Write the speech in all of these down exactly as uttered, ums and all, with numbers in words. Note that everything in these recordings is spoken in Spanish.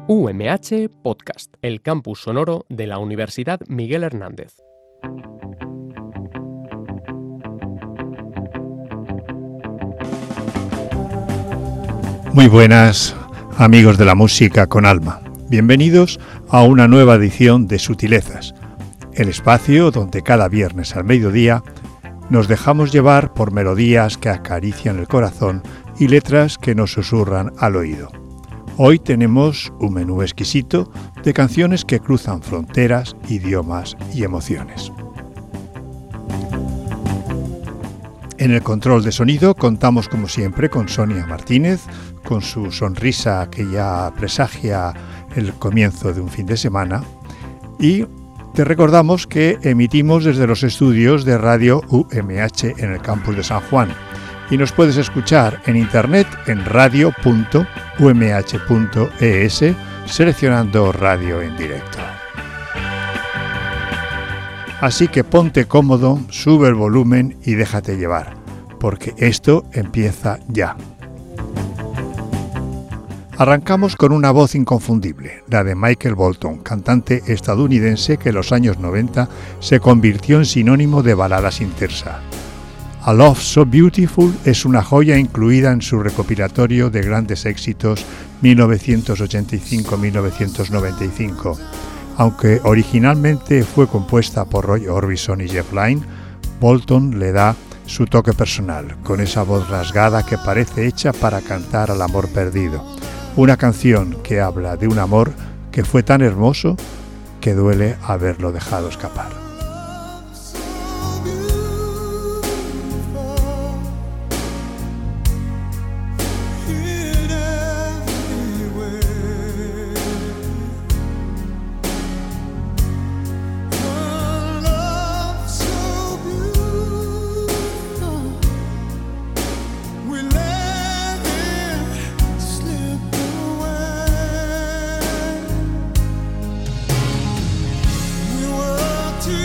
U M H Podcast, el campus sonoro de la Universidad Miguel Hernández. Muy buenas, amigos de la música con alma. Bienvenidos a una nueva edición de Sutilezas, el espacio donde cada viernes al mediodía nos dejamos llevar por melodías que acarician el corazón y letras que nos susurran al oído. Hoy tenemos un menú exquisito de canciones que cruzan fronteras, idiomas y emociones. En el control de sonido contamos como siempre con Sonia Martínez, con su sonrisa que ya presagia el comienzo de un fin de semana, y te recordamos que emitimos desde los estudios de Radio U M H en el campus de San Juan y nos puedes escuchar en internet en radio punto u m h punto e s seleccionando radio en directo. Así que ponte cómodo, sube el volumen y déjate llevar, porque esto empieza ya. Arrancamos con una voz inconfundible, la de Michael Bolton, cantante estadounidense que en los años noventa se convirtió en sinónimo de balada sin tersa. A Love So Beautiful es una joya incluida en su recopilatorio de grandes éxitos mil novecientos ochenta y cinco a mil novecientos noventa y cinco. Aunque originalmente fue compuesta por Roy Orbison y Jeff Lynne, Bolton le da su toque personal, con esa voz rasgada que parece hecha para cantar al amor perdido. Una canción que habla de un amor que fue tan hermoso que duele haberlo dejado escapar. To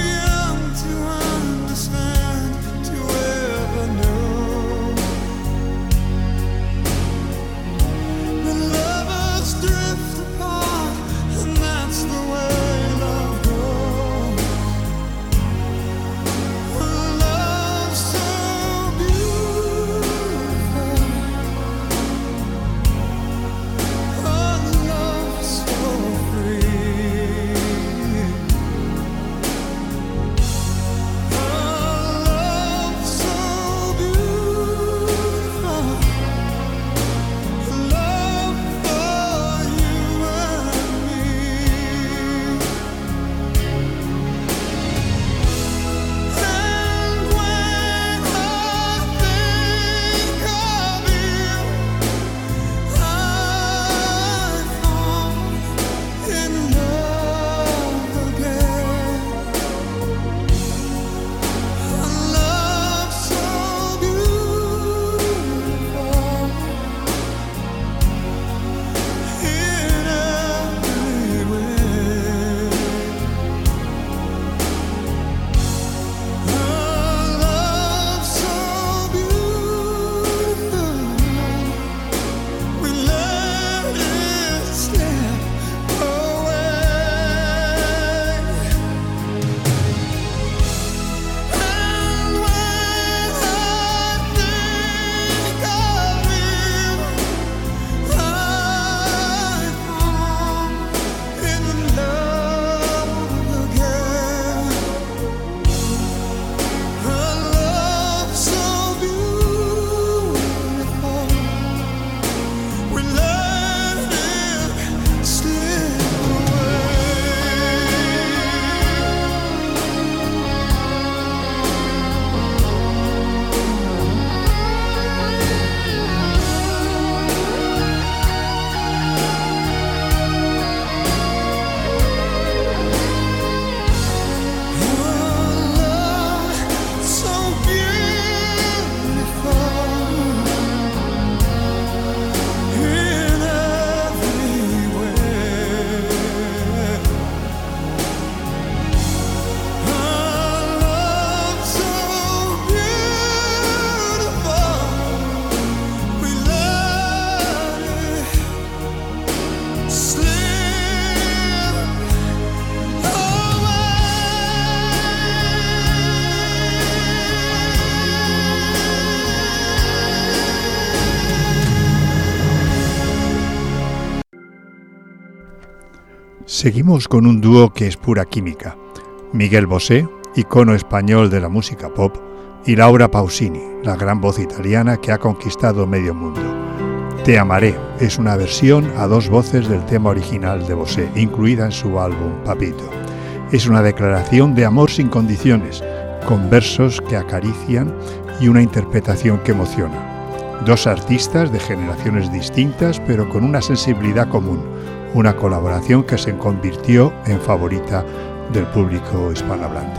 Seguimos con un dúo que es pura química. Miguel Bosé, icono español de la música pop, y Laura Pausini, la gran voz italiana que ha conquistado medio mundo. Te amaré es una versión a dos voces del tema original de Bosé, incluida en su álbum Papito. Es una declaración de amor sin condiciones, con versos que acarician y una interpretación que emociona. Dos artistas de generaciones distintas, pero con una sensibilidad común, una colaboración que se convirtió en favorita del público hispanohablante.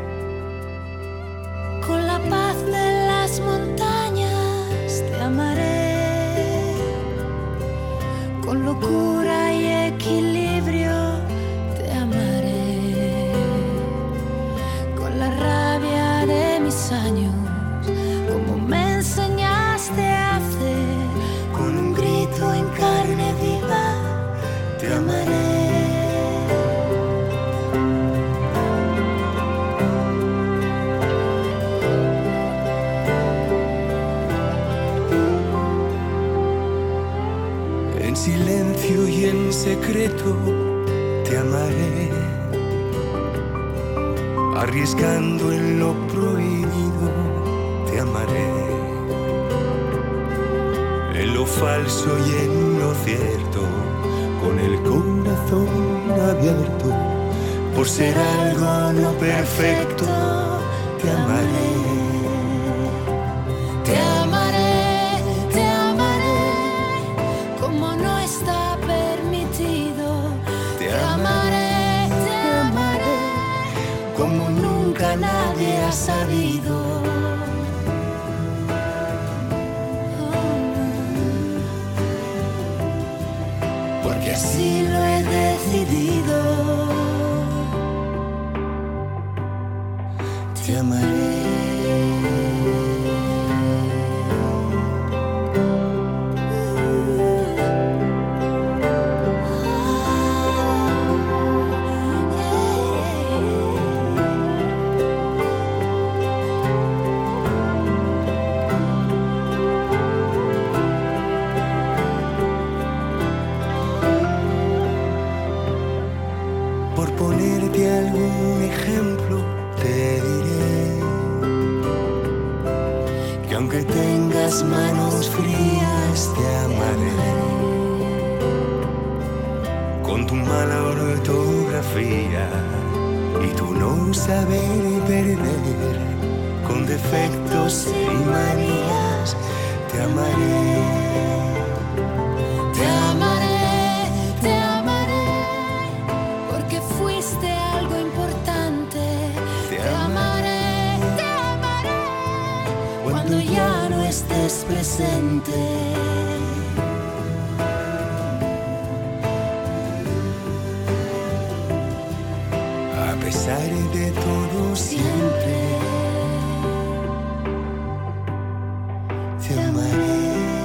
Con la paz de las montañas te amaré, con locura y equilibrio te amaré, con la rabia de mis años, como me enseñaste a hacer, con un grito en carne viva te amaré. En silencio y en secreto te amaré, arriesgando en lo prohibido te amaré, en lo falso y en lo cierto, con el corazón abierto, por ser algo no perfecto te amaré. Te amaré, te amaré, como no está permitido. Te amaré, te amaré, como nunca nadie ha sabido. Porque así lo he decidido. Te amaré. Por ponerte algún ejemplo, te diré que aunque tengas manos frías, te amaré. Con tu mala ortografía y tu no saber perder, con defectos y manías, te amaré. Te amaré, te amaré, porque fuiste algo importante. Te amaré, te amaré, cuando ya no estés presente. A pesar de todo siempre, te amaré.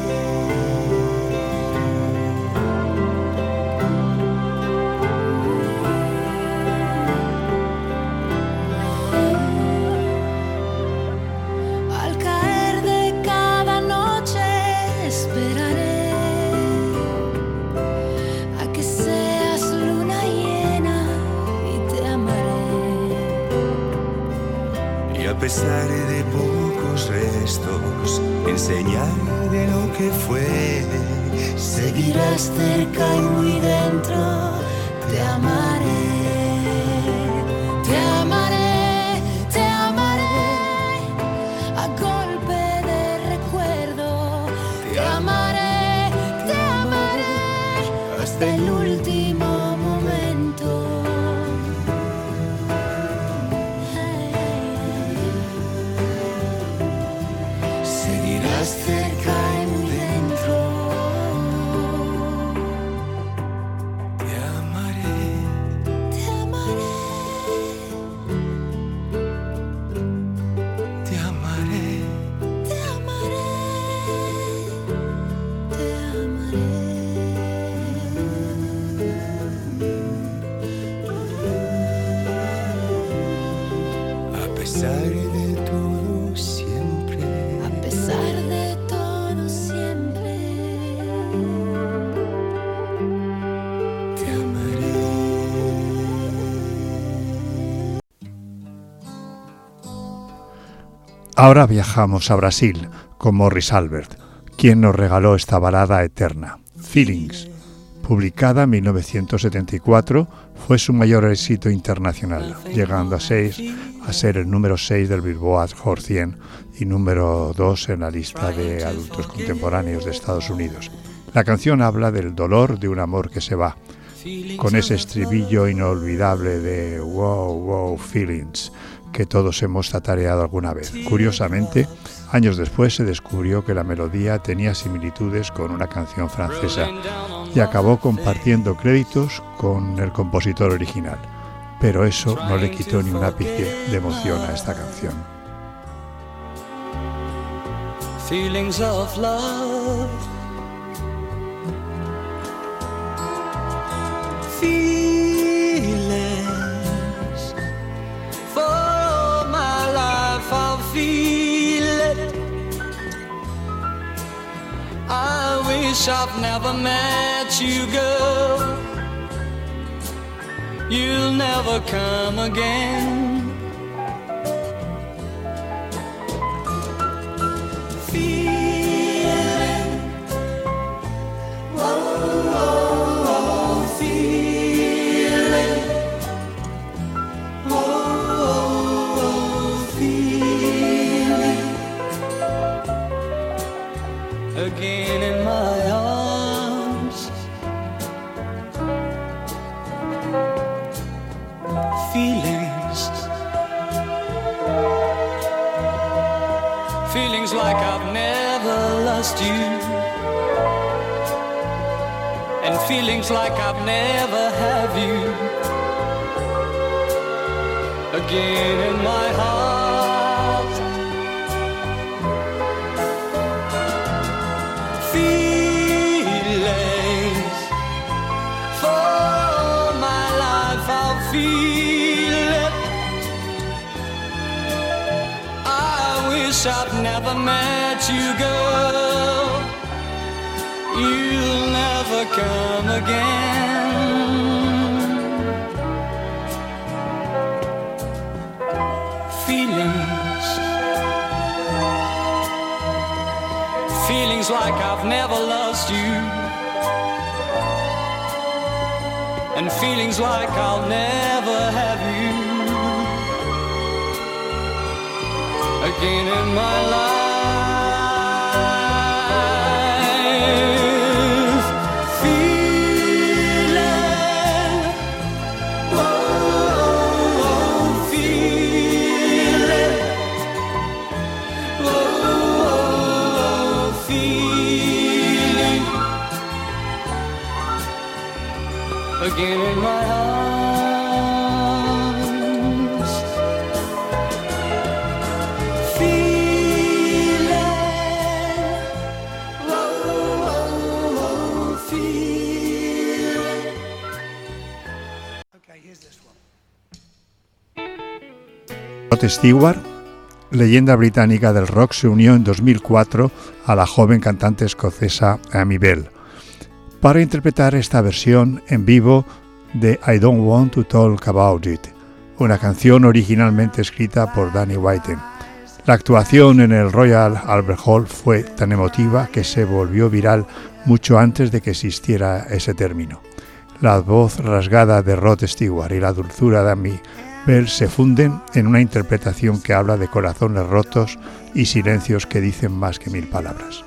Al caer de cada noche esperaré a que seas luna llena y te amaré. Y a pesar de pocos restos, en señal de lo que fue, Seguirás cerca y muy dentro, te amaré. Te amaré, te amaré, a golpe de recuerdo. Te amaré, te amaré, hasta el último momento. seguirás cerca y muy dentro. Te amaré, Te amaré, te amaré. te amaré, te amaré. Ahora viajamos a Brasil con Morris Albert, quien nos regaló esta balada eterna, Feelings. Publicada en mil novecientos setenta y cuatro, fue su mayor éxito internacional, llegando a, seis, a ser el número seis del Billboard Hot cien y número dos en la lista de adultos contemporáneos de Estados Unidos. La canción habla del dolor de un amor que se va, con ese estribillo inolvidable de wow, wow, feelings, que todos hemos tatareado alguna vez. Curiosamente, años después se descubrió que la melodía tenía similitudes con una canción francesa y acabó compartiendo créditos con el compositor original, pero eso no le quitó ni un ápice de emoción a esta canción. Feelings of love, feelings for all my life I'll feel it. I wish I've never met you, girl. You'll never come again. Feeling, oh, oh, oh, feeling, oh, oh, oh, feeling, again in my arms, feelings, feelings like I've never lost you, and feelings like I've never have you, again in my heart, feelings for all my life I'll feel it. I wish I've never met you, girl. You'll never come again. Feelings, feelings like I've never lost you, and feelings like I'll never have you again in my life. Feeling, oh, oh, feeling, oh, oh, feeling, again in my arms. Feeling, oh, oh, oh, feeling. Okay, here's this one. Rod Stewart, leyenda británica del rock, se unió en dos mil cuatro a la joven cantante escocesa Amy Bell para interpretar esta versión en vivo de I Don't Want to Talk About It, una canción originalmente escrita por Danny Whiten. La actuación en el Royal Albert Hall fue tan emotiva que se volvió viral mucho antes de que existiera ese término. La voz rasgada de Rod Stewart y la dulzura de Amy Bell se funden en una interpretación que habla de corazones rotos y silencios que dicen más que mil palabras.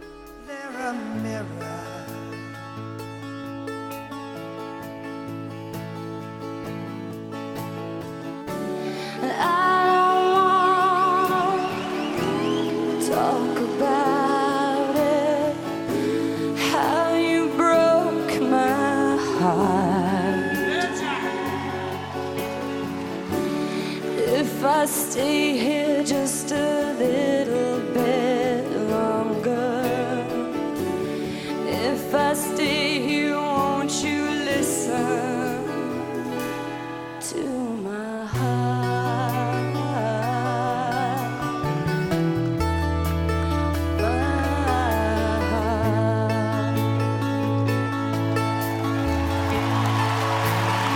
Talk about it, how you broke my heart. If I stay here just a little bit longer, if I stay here, won't you listen to my heart?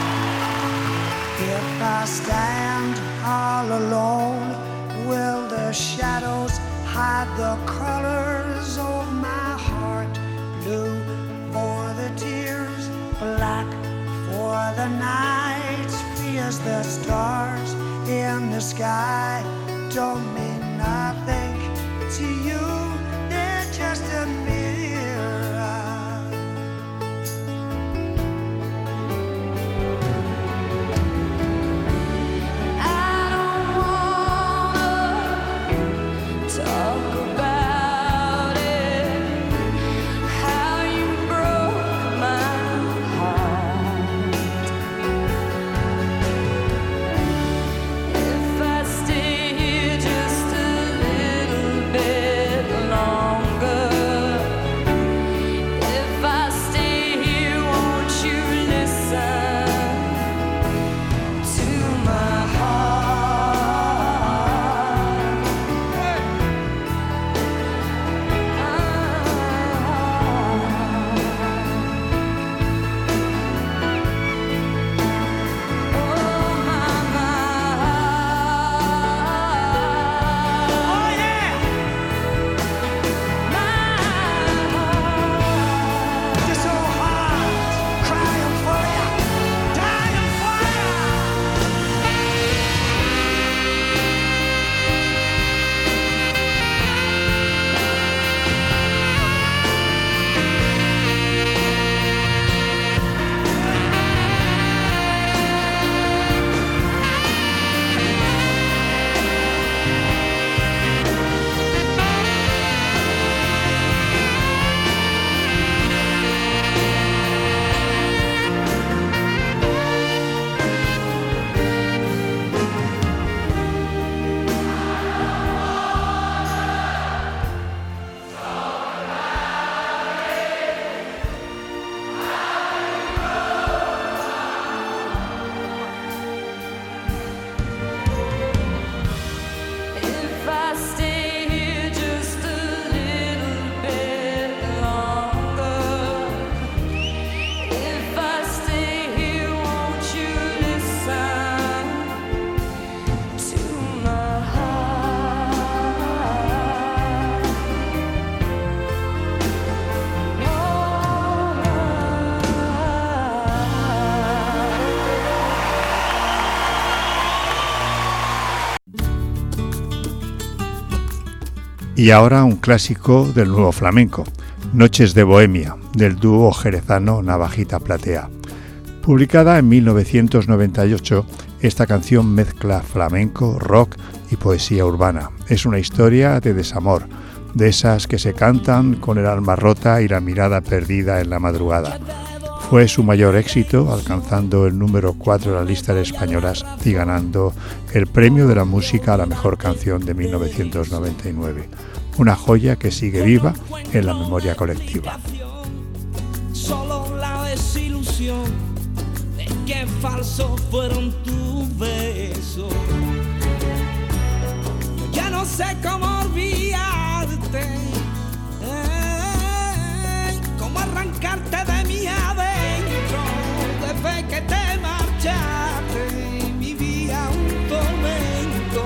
If I stand all alone, will the shadows hide the colors of my heart. Blue for the tears, black for the night. Fears the stars in the sky don't mean nothing to you. They're just a mirror. I don't wanna talk about it, how you broke my heart. If I stay here just a little bit longer, if I stay here, won't you listen to my heart? Oh, my, my heart. Oh, yeah. My heart. This old heart crying for you, dying for you. If I stay here just a little bit longer, if I stay here, won't you listen to my heart? Oh, Y ahora un clásico del nuevo flamenco, Noches de Bohemia, del dúo jerezano Navajita Platea. Publicada en mil novecientos noventa y ocho, esta canción mezcla flamenco, rock y poesía urbana. Es una historia de desamor, de esas que se cantan con el alma rota y la mirada perdida en la madrugada. Fue su mayor éxito, alcanzando el número cuatro de las listas españolas y ganando el premio de la música a la mejor canción de mil novecientos noventa y nueve. Una joya que sigue viva en la memoria colectiva. Solo la desilusión de que falsos fueron tus besos. Ya no sé cómo olvidarte, eh, cómo arrancarte de mi adentro. Desde que te marchaste vivía un tormento.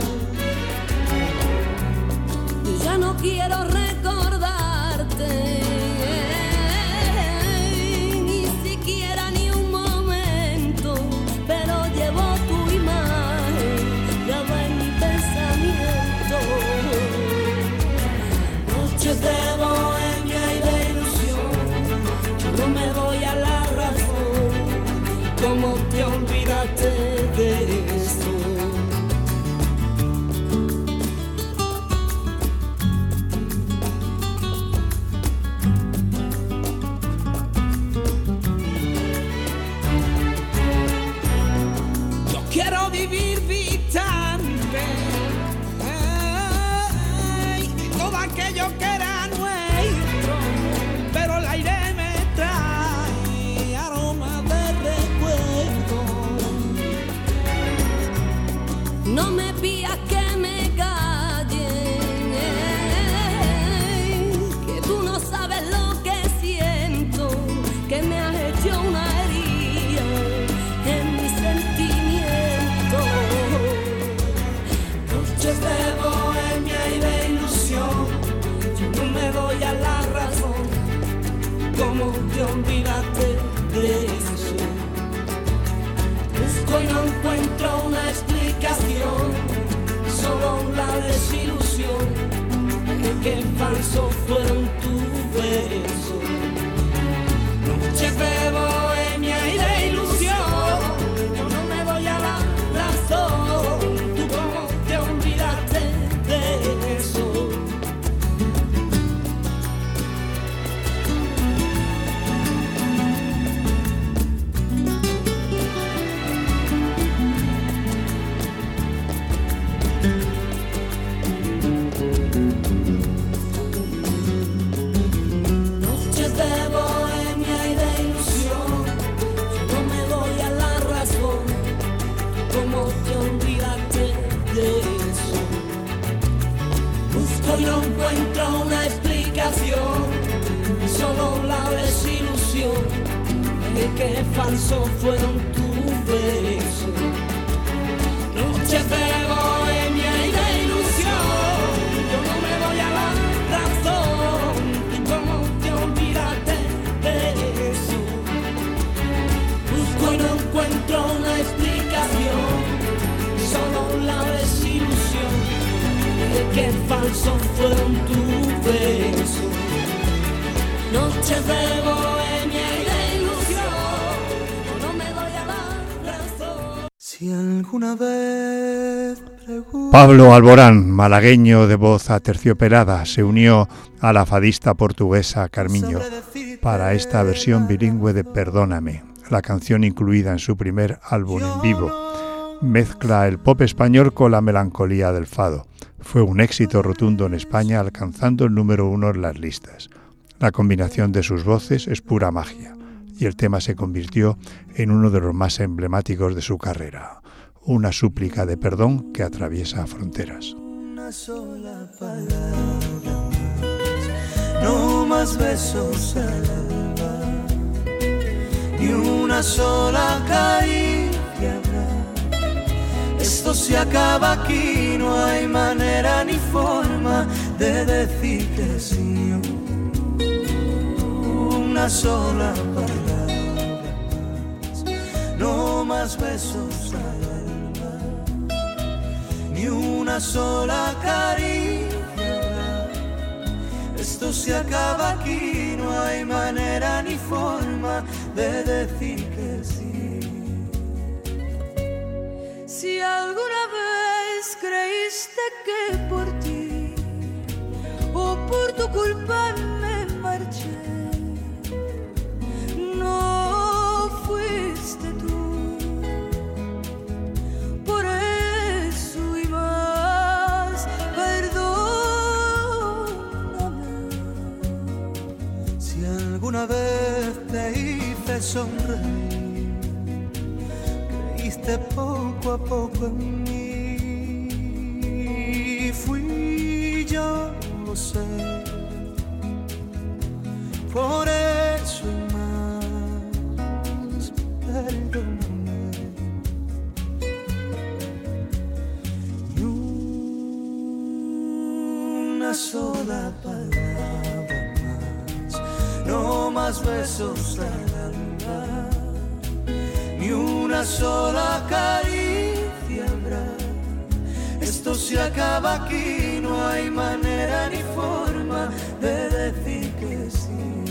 ya no quiero recordarte, ni siquiera ni un momento, pero llevo tu imagen grabada en mi pensamiento. ¿Cómo te olvidaste de eso? Busco y no encuentro una explicación, solo la desilusión de que falso fueron tus besos. Noches de bohemia y de ilusión, yo no me doy a la razón. ¿Tú cómo te olvidaste de eso? Hoy no encuentro una explicación, solo la desilusión de que falsos fueron tus besos. Noches de bohemia y de ilusión, yo no me doy a la razón. ¿Y cómo te olvidaste de eso? Busco y no encuentro una explicación, solo la desilusión de que falsos fueron tus besos. Noches de bohemia y de ilusión, yo no me doy a la razón. Si alguna vez pregunto... Pablo Alborán, malagueño de voz aterciopelada, se unió a la fadista portuguesa Carmiño para esta versión bilingüe de Perdóname, la canción incluida en su primer álbum en vivo. Mezcla el pop español con la melancolía del fado. Fue un éxito rotundo en España, alcanzando el número uno en las listas. La combinación de sus voces es pura magia, y el tema se convirtió en uno de los más emblemáticos de su carrera. Una súplica de perdón que atraviesa fronteras. Una sola palabra más, no más besos al alba, ni una sola caricia habrá. Esto se acaba aquí, no hay manera ni forma de decir que sí. Una sola palabra más, no más besos al alba, ni una sola caricia habrá. Esto se acaba aquí, no hay manera ni forma de decir que sí. Si alguna vez creíste que por ti o por tu culpa me marché, no fuiste tú. Por eso y más, perdóname. Si alguna vez te hice sonreír, poco a poco en mí, fui yo, lo sé, por eso y más, perdóname. Y una sola palabra más, no más besos al alba, ni una sola caricia habrá. Esto se acaba aquí, no hay manera ni forma de decir que sí.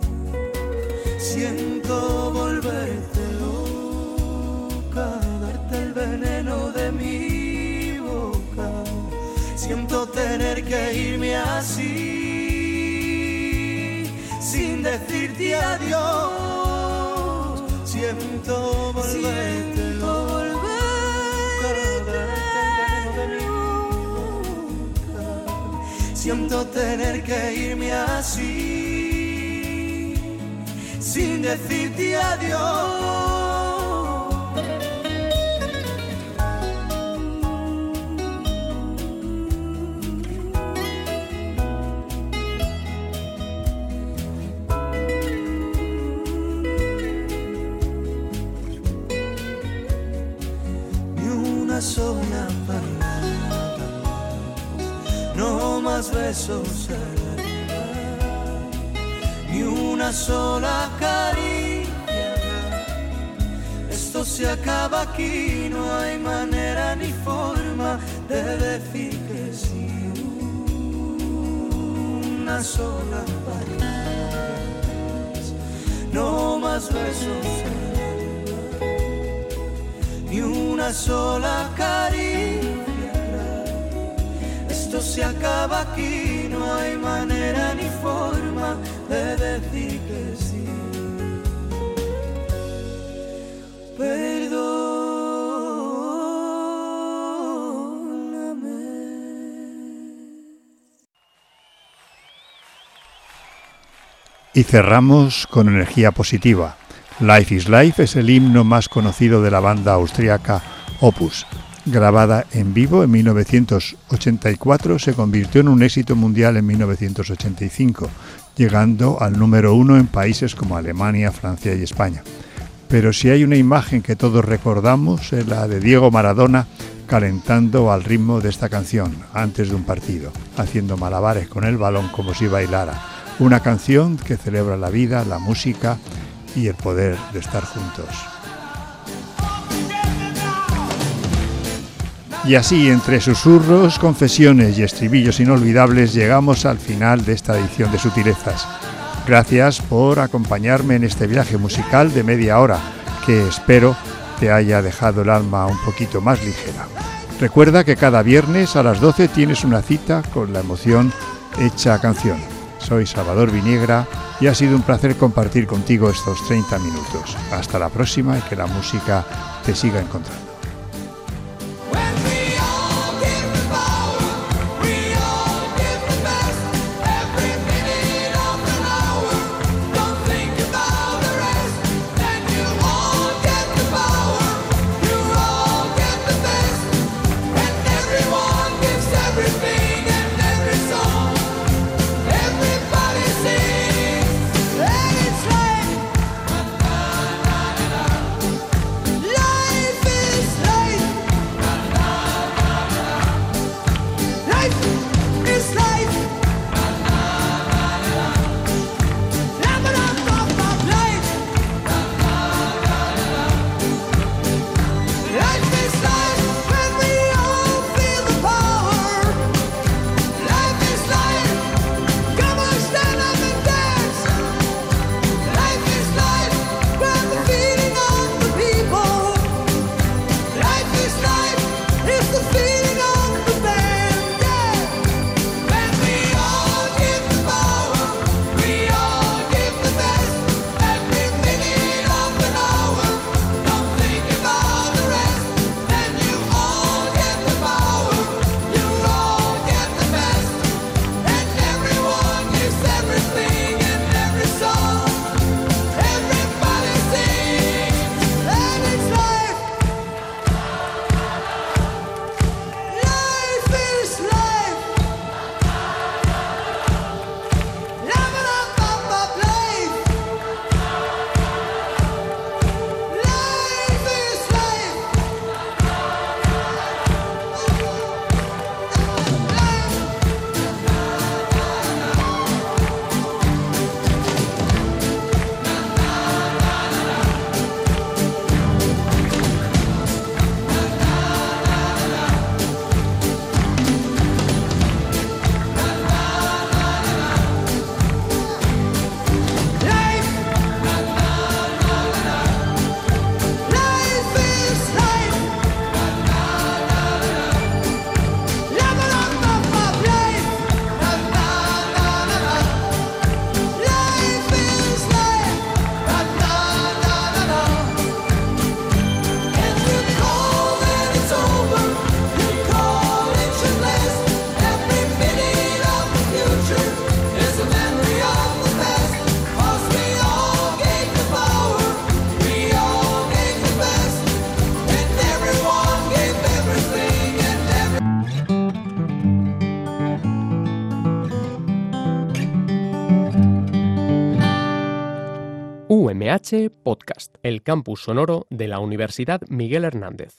Siento volverte loca, darte el veneno de mi boca. Siento tener que irme así, sin decirte adiós. Siento volverte loca, siento tener que irme así, sin decirte adiós. Sola palabra, no más besos al alba, ni una una sola caricia. Esto se acaba aquí, no hay manera ni forma de decir que sí. Una sola paz, no más besos, ni una sola caricia. Esto se acaba aquí, no hay manera ni forma de decir que sí. Perdóname. Y cerramos con energía positiva. Life is Life es el himno más conocido de la banda austríaca Opus. Grabada en vivo en mil novecientos ochenta y cuatro, se convirtió en un éxito mundial en mil novecientos ochenta y cinco, llegando al número uno en países como Alemania, Francia y España. Pero si hay una imagen que todos recordamos, es la de Diego Maradona calentando al ritmo de esta canción antes de un partido, haciendo malabares con el balón como si bailara. Una canción que celebra la vida, la música y el poder de estar juntos. Y así, entre susurros, confesiones y estribillos inolvidables, llegamos al final de esta edición de Sutilezas. Gracias por acompañarme en este viaje musical de media hora, que espero te haya dejado el alma un poquito más ligera. Recuerda que cada viernes a las doce tienes una cita con la emoción hecha canción. Soy Salvador Viniegra y ha sido un placer compartir contigo estos treinta minutos. Hasta la próxima y que la música te siga encontrando. U M H Podcast, el campus sonoro de la Universidad Miguel Hernández.